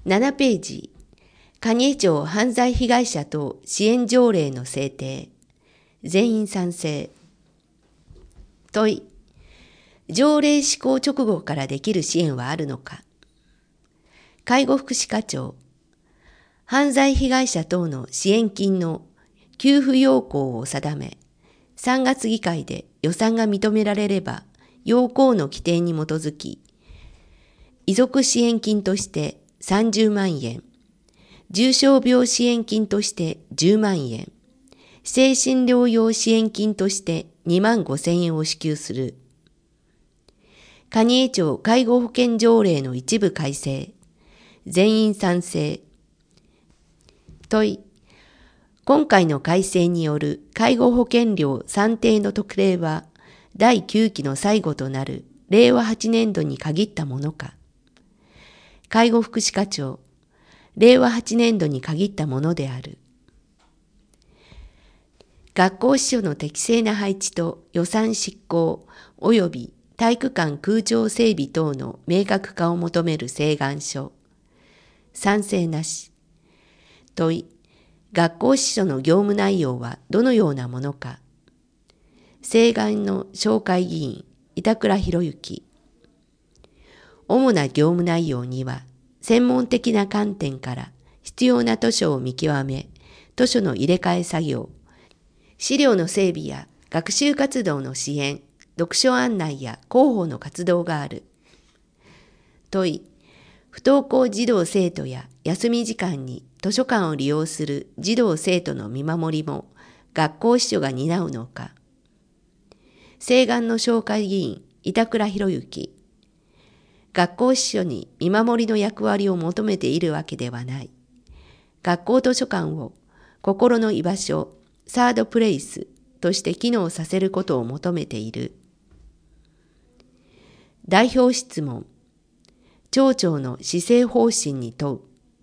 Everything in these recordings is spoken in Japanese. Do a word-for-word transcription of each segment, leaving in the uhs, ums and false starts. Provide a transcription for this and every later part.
ななページ、蟹江町犯罪被害者等支援条例の制定。全員賛成。問い、条例施行直後からできる支援はあるのか。介護福祉課長、犯罪被害者等の支援金の給付要項を定め、さんがつ議会で予算が認められれば、要項の規定に基づき、遺族支援金としてさんじゅうまんえん、重症病支援金としてじゅうまんえん、精神療養支援金としてにまんごせんえんを支給する。蟹江町介護保険条例の一部改正。全員賛成。問い、今回の改正による介護保険料算定の特例はだいきゅうきの最後となるれいわはちねんどに限ったものか。介護福祉課長、れいわはちねんどに限ったものである。学校司書の適正な配置と予算執行及び体育館空調整備等の明確化を求める請願書。賛成なし。問い、学校司書の業務内容はどのようなものか。請願の紹介議員、板倉博之。主な業務内容には、専門的な観点から必要な図書を見極め、図書の入れ替え作業、資料の整備や学習活動の支援、読書案内や広報の活動がある。問い、不登校児童生徒や休み時間に図書館を利用する児童生徒の見守りも学校司書が担うのか。請願の紹介議員、板倉博之。学校司書に見守りの役割を求めているわけではない。学校図書館を心の居場所、サードプレイスとして機能させることを求めている。代表質問。町長の施政方針に問う。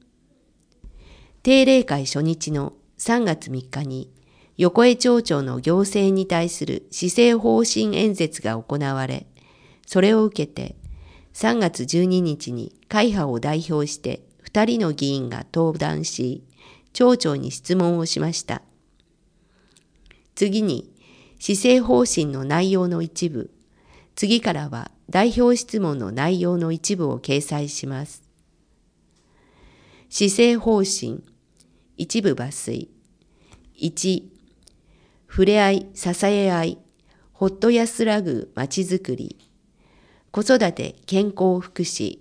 定例会初日のさんがつみっかに横江町長の行政に対する施政方針演説が行われ、それを受けてさんがつじゅうににちに会派を代表してふたりの議員が登壇し、町長に質問をしました。次に施政方針の内容の一部、次からは代表質問の内容の一部を掲載します。施政方針、一部抜粋。いち、ふれあい、支え合い、ほっと安らぐまちづくり、子育て健康福祉、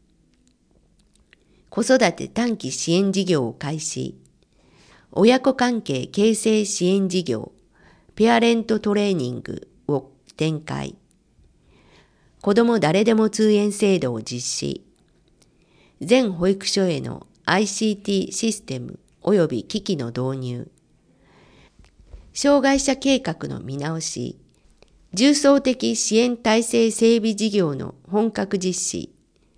子育て短期支援事業を開始、親子関係形成支援事業、ペアレントトレーニングを展開、子ども誰でも通園制度を実施、全保育所への アイシーティー システム及び機器の導入、障害者計画の見直し、重層的支援体制整備事業の本格実施、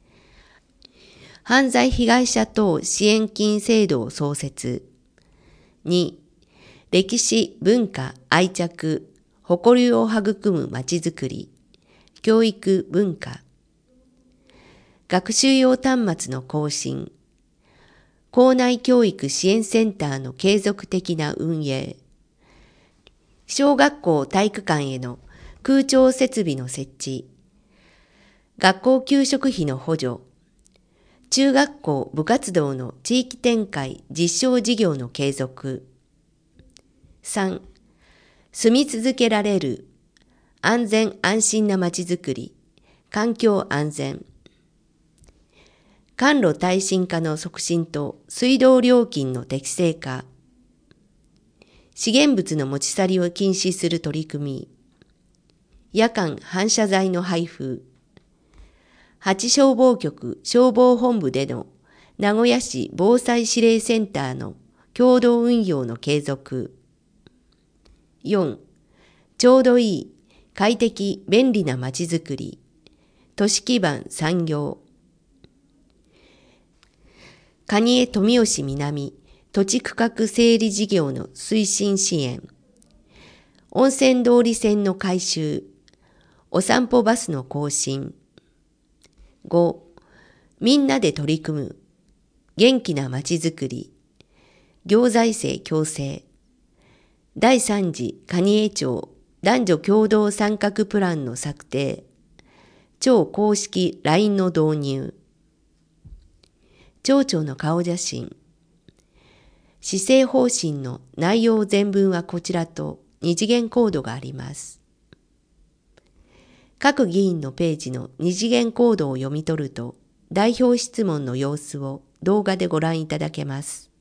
犯罪被害者等支援金制度を創設。に、歴史、文化、愛着、誇りを育むまちづくり、教育、文化、学習用端末の更新、校内教育支援センターの継続的な運営、小学校体育館への空調設備の設置、学校給食費の補助、中学校部活動の地域展開実証事業の継続。さん、住み続けられる安全安心なまちづくり、環境安全。管路耐震化の促進と水道料金の適正化。資源物の持ち去りを禁止する取り組み。夜間反射材の配布。八消防局消防本部での名古屋市防災指令センターの共同運用の継続。よん、ちょうどいい、快適、便利なまちづくり。都市基盤産業。蟹江富吉南土地区画整理事業の推進支援。温泉通り線の改修。お散歩バスの更新。ご、みんなで取り組む。 元気なまちづくり、行財政共生、だいさん次蟹江町男女共同参画プランの策定、町公式 ライン の導入、町長の顔写真、施政方針の内容全文はこちらと二次元コードがあります。各議員のページの二次元コードを読み取ると、代表質問の様子を動画でご覧いただけます。